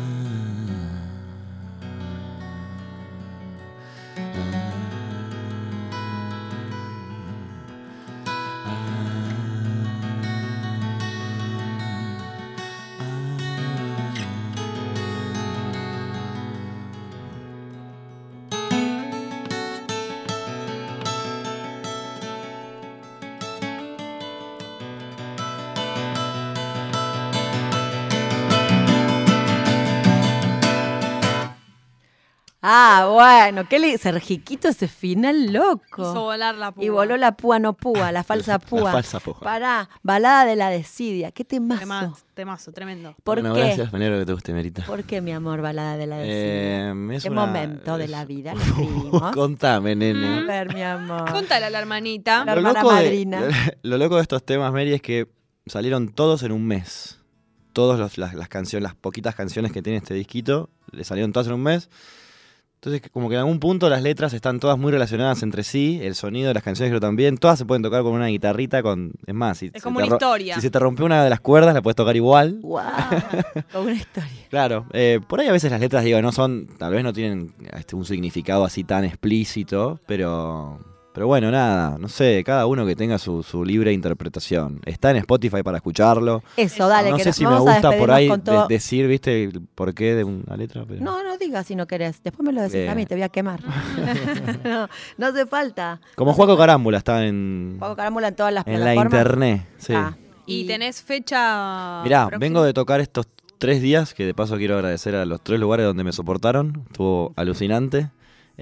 Speaker 2: Ah, bueno, qué li- Sergiquito ese final loco.
Speaker 3: Hizo volar la púa.
Speaker 2: Y voló la púa no púa, la falsa púa.
Speaker 4: La falsa púa.
Speaker 2: Pará, balada de la desidia. ¿Qué temazo?
Speaker 3: Temazo, temazo, tremendo.
Speaker 2: ¿Por
Speaker 4: Bueno,
Speaker 2: qué?
Speaker 4: gracias, me alegro que te guste, Merita.
Speaker 2: ¿Por qué, mi amor, balada de la desidia?
Speaker 4: Eh, es
Speaker 2: ¿Qué
Speaker 4: una-
Speaker 2: momento de
Speaker 4: es-
Speaker 2: la vida le escribimos?
Speaker 4: Contame,
Speaker 2: A
Speaker 4: nene.
Speaker 2: ver, mi amor.
Speaker 3: Contale a la hermanita.
Speaker 2: La hermana
Speaker 4: loco de-
Speaker 2: madrina.
Speaker 4: lo loco de estos temas, Mary, es que salieron todos en un mes. Todas las, las canciones, las poquitas canciones que tiene este disquito, le salieron todas en un mes. Entonces, como que en algún punto las letras están todas muy relacionadas entre sí, el sonido de las canciones creo también, todas se pueden tocar con una guitarrita, con es más, si,
Speaker 3: Es
Speaker 4: se
Speaker 3: como
Speaker 4: te
Speaker 3: una
Speaker 4: ro-
Speaker 3: historia.
Speaker 4: si se te rompió una de las cuerdas, la puedes tocar igual.
Speaker 2: Wow, con una historia.
Speaker 4: Claro, eh, por ahí a veces las letras, digo, no son, tal vez no tienen este, un significado así tan explícito, pero, pero bueno, nada, no sé, cada uno que tenga su, su libre interpretación. Está en Spotify para escucharlo.
Speaker 2: Eso, dale,
Speaker 4: no
Speaker 2: que
Speaker 4: sé
Speaker 2: nos
Speaker 4: si me
Speaker 2: vamos a
Speaker 4: gusta por
Speaker 2: despedirnos
Speaker 4: ahí
Speaker 2: con todo.
Speaker 4: de- decir, viste, el porqué de una letra. Pero...
Speaker 2: No, no digas si no querés. Después me lo decís
Speaker 4: Bien.
Speaker 2: a mí, te voy a quemar. no, no hace falta.
Speaker 4: Como Juaco Carámbula está en,
Speaker 2: Juego Carámbula en todas las
Speaker 4: en la
Speaker 2: plataformas.
Speaker 4: internet. Sí.
Speaker 2: Ah,
Speaker 3: ¿Y tenés fecha?
Speaker 4: Mirá,
Speaker 3: próxima?
Speaker 4: vengo de tocar estos tres días, que de paso quiero agradecer a los tres lugares donde me soportaron. Estuvo alucinante.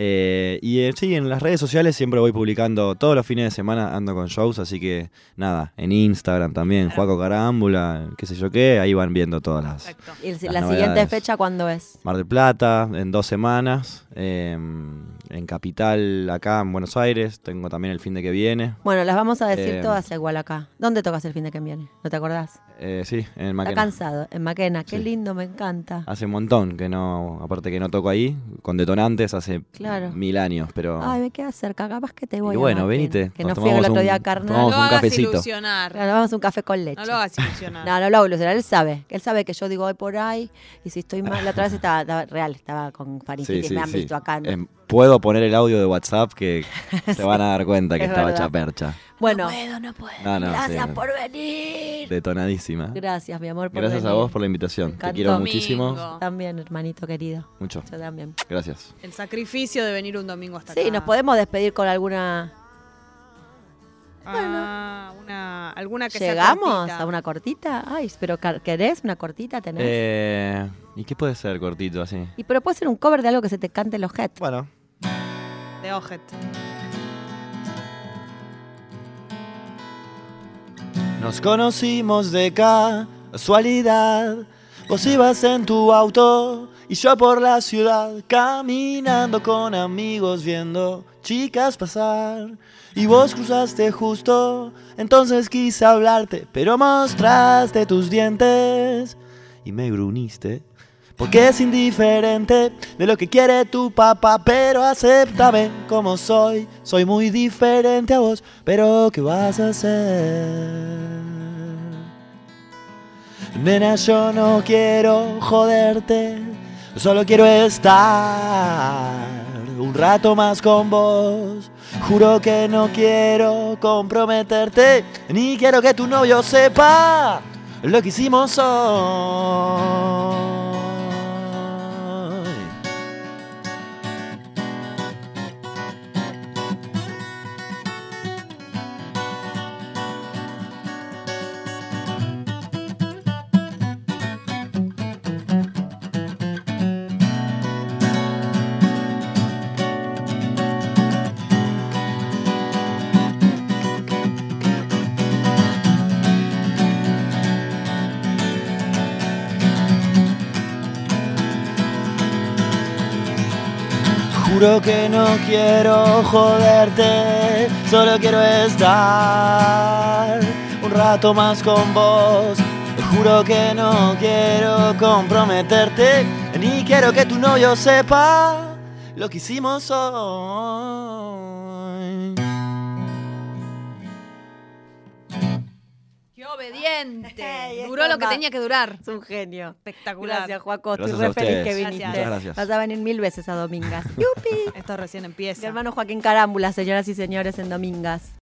Speaker 4: Eh, y eh, sí, en las redes sociales siempre voy publicando, todos los fines de semana ando con shows, así que nada, en Instagram también, Juaco Carámbula, qué sé yo qué, ahí van viendo todas las...
Speaker 3: Perfecto.
Speaker 2: ¿Y el-
Speaker 4: las
Speaker 2: la
Speaker 4: novedades.
Speaker 2: siguiente fecha cuándo es?
Speaker 4: Mar del Plata, en dos semanas, eh, en Capital, acá en Buenos Aires, tengo también el fin de que viene.
Speaker 2: Bueno, las vamos a decir
Speaker 4: Eh,
Speaker 2: todas igual acá. ¿Dónde tocas el fin de que viene? ¿No te acordás?
Speaker 4: Eh, sí, en
Speaker 2: Está
Speaker 4: Maquena.
Speaker 2: cansado, en Maquena. Qué
Speaker 4: Sí.
Speaker 2: lindo, me encanta.
Speaker 4: Hace un montón que no, aparte que no toco ahí, con Detonantes hace
Speaker 2: Claro. Claro.
Speaker 4: mil años, pero...
Speaker 2: Ay, me queda cerca, capaz que te voy
Speaker 4: y
Speaker 2: a
Speaker 4: bueno,
Speaker 2: Martín,
Speaker 4: venite.
Speaker 2: Que
Speaker 4: nos
Speaker 2: no fui el
Speaker 4: tomamos
Speaker 2: otro
Speaker 4: un-
Speaker 2: día a carnal.
Speaker 4: tomamos
Speaker 3: No
Speaker 4: un
Speaker 3: lo hagas
Speaker 4: cafecito.
Speaker 3: ilusionar.
Speaker 2: Claro, vamos a un café con leche.
Speaker 3: No lo hagas ilusionar.
Speaker 2: No, no lo hago ilusionar, él sabe. Él sabe que yo digo hoy por ahí y si estoy mal, la otra vez estaba, estaba real, estaba con faringitis, me han visto acá. ¿no?
Speaker 4: Em, puedo poner el audio de WhatsApp que se van a dar cuenta que
Speaker 2: Es
Speaker 4: estaba
Speaker 2: verdad.
Speaker 4: chapercha.
Speaker 2: Bueno,
Speaker 3: No puedo, no puedo.
Speaker 4: No, no,
Speaker 2: gracias
Speaker 4: sí,
Speaker 2: por venir.
Speaker 4: Detonadísima.
Speaker 2: Gracias, mi amor, por
Speaker 4: Gracias a
Speaker 2: venir.
Speaker 4: vos por la invitación.
Speaker 2: Me
Speaker 4: Te
Speaker 2: encantó.
Speaker 4: quiero muchísimo.
Speaker 3: Domingo.
Speaker 2: También, hermanito querido.
Speaker 4: Mucho.
Speaker 2: Yo también.
Speaker 4: Gracias.
Speaker 3: El sacrificio de venir un domingo hasta
Speaker 2: Sí,
Speaker 3: acá.
Speaker 2: nos podemos despedir con alguna...
Speaker 3: Ah, una, alguna que sea
Speaker 2: ¿Llegamos
Speaker 3: cortita.
Speaker 2: a una cortita? Ay, pero car- ¿querés una cortita? ¿Tenés?
Speaker 4: Eh, ¿Y qué puede ser cortito así?
Speaker 2: Y pero puede ser un cover de algo que se te cante en los heads.
Speaker 4: Bueno.
Speaker 3: De Ojet.
Speaker 4: Nos conocimos de casualidad. Vos ibas en tu auto y yo por la ciudad, caminando con amigos, viendo chicas pasar. Y vos cruzaste justo, entonces quise hablarte, pero mostraste tus dientes y me gruñiste. Porque es indiferente de lo que quiere tu papá, pero acéptame como soy. Soy muy diferente a vos, pero ¿qué vas a hacer? Nena, yo no quiero joderte, solo quiero estar un rato más con vos. Juro que no quiero comprometerte, ni quiero que tu novio sepa lo que hicimos hoy. Juro que no quiero joderte, solo quiero estar un rato más con vos. Juro que no quiero comprometerte, ni quiero que tu novio sepa lo que hicimos hoy.
Speaker 3: ¡Qué obediente!
Speaker 2: Ay, es
Speaker 3: Duró lo que
Speaker 2: capaz.
Speaker 3: tenía que durar.
Speaker 2: Es un genio.
Speaker 3: Espectacular.
Speaker 2: Gracias, Juaco. Estoy
Speaker 4: Gracias
Speaker 2: re
Speaker 4: a
Speaker 2: feliz que
Speaker 4: ustedes.
Speaker 2: viniste.
Speaker 3: Gracias.
Speaker 4: Muchas gracias.
Speaker 2: Vas a venir mil veces a Domingas. ¡Yupi!
Speaker 3: Esto recién empieza.
Speaker 2: Mi hermano Joaquín Carámbula, señoras y señores, en Domingas.